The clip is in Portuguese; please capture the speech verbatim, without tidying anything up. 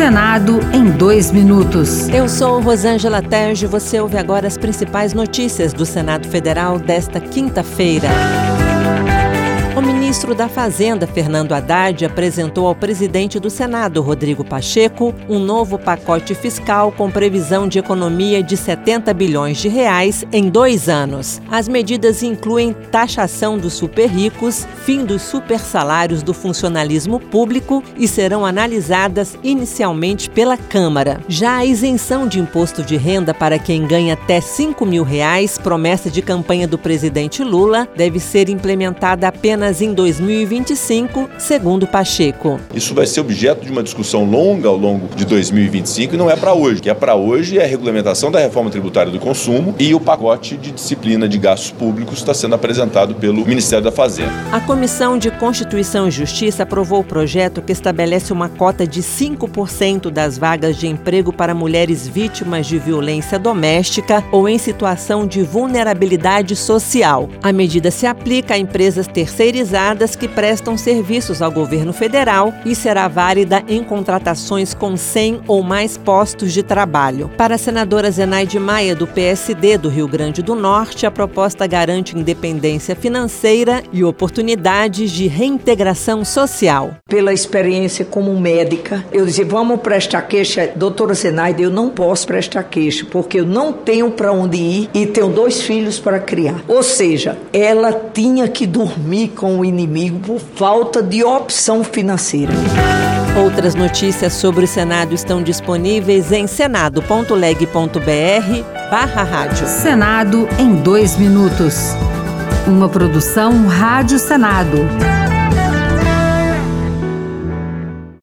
Senado em dois minutos. Eu sou Rosângela Terge e você ouve agora as principais notícias do Senado Federal desta quinta-feira. O ministro da Fazenda, Fernando Haddad, apresentou ao presidente do Senado, Rodrigo Pacheco, um novo pacote fiscal com previsão de economia de setenta bilhões de reais em dois anos. As medidas incluem taxação dos super-ricos, fim dos supersalários do funcionalismo público e serão analisadas inicialmente pela Câmara. Já a isenção de imposto de renda para quem ganha até cinco mil reais, promessa de campanha do presidente Lula, deve ser implementada apenas em dois mil e vinte e cinco, segundo Pacheco. Isso vai ser objeto de uma discussão longa ao longo de dois mil e vinte e cinco e não é para hoje. O que é para hoje é a regulamentação da reforma tributária do consumo e o pacote de disciplina de gastos públicos está sendo apresentado pelo Ministério da Fazenda. A Comissão de Constituição e Justiça aprovou o projeto que estabelece uma cota de cinco por cento das vagas de emprego para mulheres vítimas de violência doméstica ou em situação de vulnerabilidade social. A medida se aplica a empresas terceirizadas que prestam serviços ao governo federal e será válida em contratações com cem ou mais postos de trabalho. Para a senadora Zenaide Maia, do P S D do Rio Grande do Norte, a proposta garante independência financeira e oportunidades de reintegração social. Pela experiência como médica, eu dizia, vamos prestar queixa. Doutora Zenaide, eu não posso prestar queixa, porque eu não tenho para onde ir e tenho dois filhos para criar. Ou seja, ela tinha que dormir com o inimigo por falta de opção financeira. Outras notícias sobre o Senado estão disponíveis em senado ponto leg ponto br barra rádio. Senado em dois minutos. Uma produção Rádio Senado.